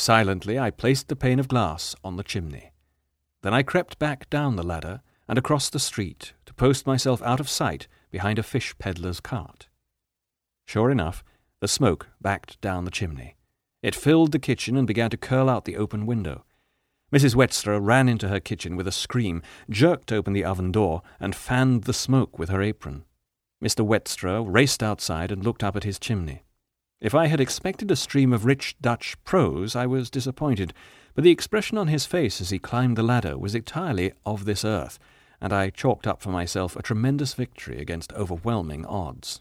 Silently I placed the pane of glass on the chimney. Then I crept back down the ladder and across the street to post myself out of sight behind a fish peddler's cart. Sure enough, the smoke backed down the chimney. It filled the kitchen and began to curl out the open window. Mrs. Wetstra ran into her kitchen with a scream, jerked open the oven door, and fanned the smoke with her apron. Mr. Wetstra raced outside and looked up at his chimney. If I had expected a stream of rich Dutch prose, I was disappointed, but the expression on his face as he climbed the ladder was entirely of this earth, and I chalked up for myself a tremendous victory against overwhelming odds.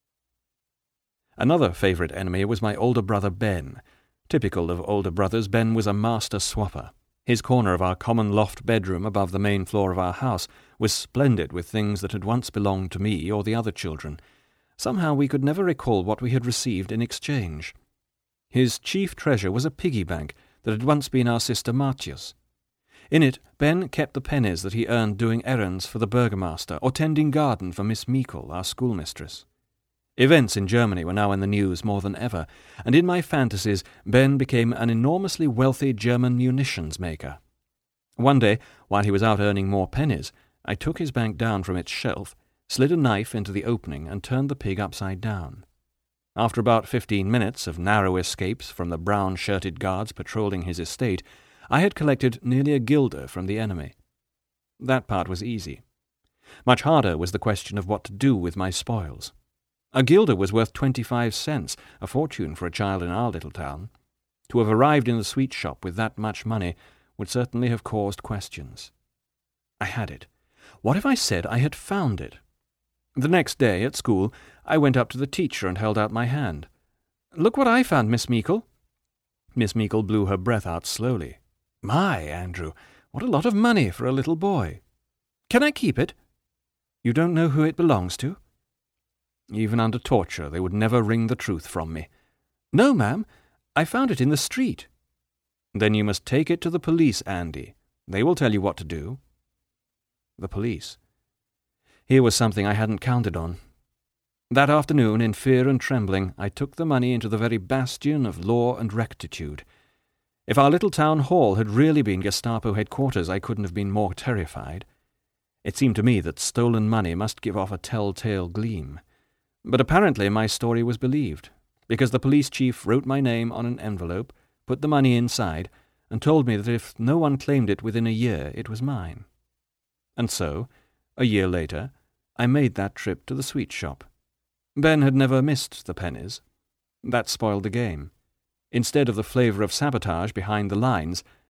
Another favourite enemy was my older brother Ben. Typical of older brothers, Ben was a master swapper. His corner of our common loft bedroom above the main floor of our house was splendid with things that had once belonged to me or the other children. Somehow we could never recall what we had received in exchange. His chief treasure was a piggy bank that had once been our sister Martia's. In it, Ben kept the pennies that he earned doing errands for the burgomaster or tending garden for Miss Meikle, our schoolmistress. Events in Germany were now in the news more than ever, and in my fantasies Ben became an enormously wealthy German munitions maker. One day, while he was out earning more pennies, I took his bank down from its shelf, slid a knife into the opening, and turned the pig upside down. After about 15 minutes of narrow escapes from the brown-shirted guards patrolling his estate, I had collected nearly a guilder from the enemy. That part was easy. Much harder was the question of what to do with my spoils. A guilder was worth 25 cents, a fortune for a child in our little town. To have arrived in the sweet shop with that much money would certainly have caused questions. I had it. What if I said I had found it? The next day, at school, I went up to the teacher and held out my hand. "Look what I found, Miss Meikle." Miss Meikle blew her breath out slowly. "My, Andrew, what a lot of money for a little boy. Can I keep it?" "You don't know who it belongs to?" Even under torture, they would never wring the truth from me. "No, ma'am. I found it in the street." "Then you must take it to the police, Andy. They will tell you what to do." The police. Here was something I hadn't counted on. That afternoon, in fear and trembling, I took the money into the very bastion of law and rectitude. If our little town hall had really been Gestapo headquarters, I couldn't have been more terrified. It seemed to me that stolen money must give off a tell-tale gleam. But apparently my story was believed, because the police chief wrote my name on an envelope, put the money inside, and told me that if no one claimed it within a year, it was mine. And so, a year later, I made that trip to the sweet shop. Ben had never missed the pennies. That spoiled the game. Instead of the flavour of sabotage behind the lines,